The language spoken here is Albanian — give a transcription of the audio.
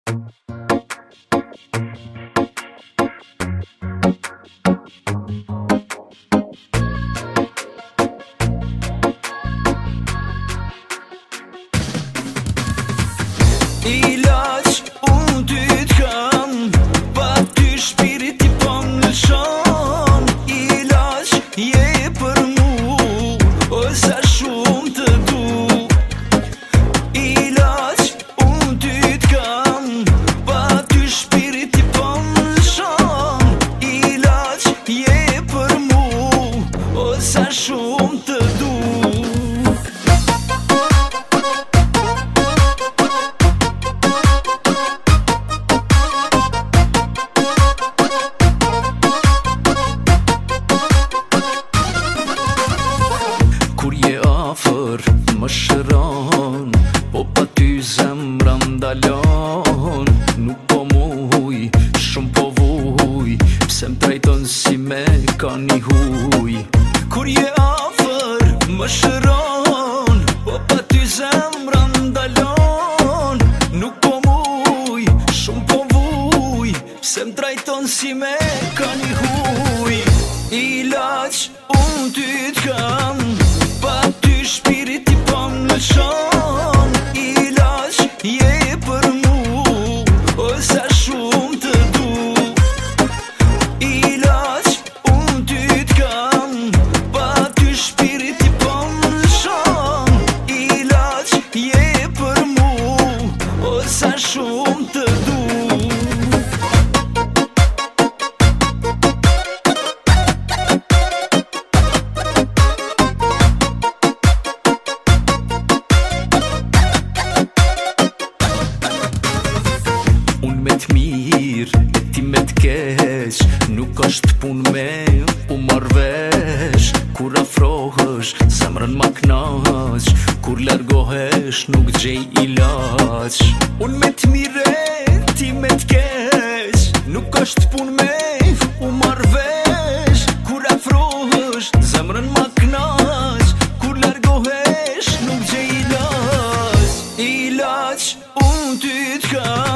İlaç, unë ty t'kam, pa ty shpiriti po m'lëshon. Ilaç, je për mu, o sa shumë të du. Ilaç, unë ty t'kam, pa ty shpiriti po m'lëshon. Ilaç, je për mu, o sa shumë të du. Kur je afer më shëron, po pa ty zemra ndalon. Nuk po muj, shumë po vuj, pse m'trajton si me ka një huj. Kur je afer më shëron, po pa ty zemra ndalon. Nuk po muj, shumë po vuj, pse m'trajton si me ka një huj. Ilaç, unë ty t'kam, pa ty shpiriti po m'lëshon. Ilaç, je për mu, o sa shumë të du. Ilaç, unë ty t'kam, pa ty shpiriti po m'lëshon. Ilaç, je për mu, o sa shumë të du. Unë me t'mirë, e ti me t'keq, nuk është pun me u marrvesh. Kur afrohesh, zemrën ma knaq, kur largohesh, nuk gjej ilaç. Unë me t'mirë, e ti me t'keq, nuk është pun me u marrvesh. Kur afrohesh, zemrën ma knaq, kur largohesh, nuk gjej ilaç. Ilaç, unë ty t'kam,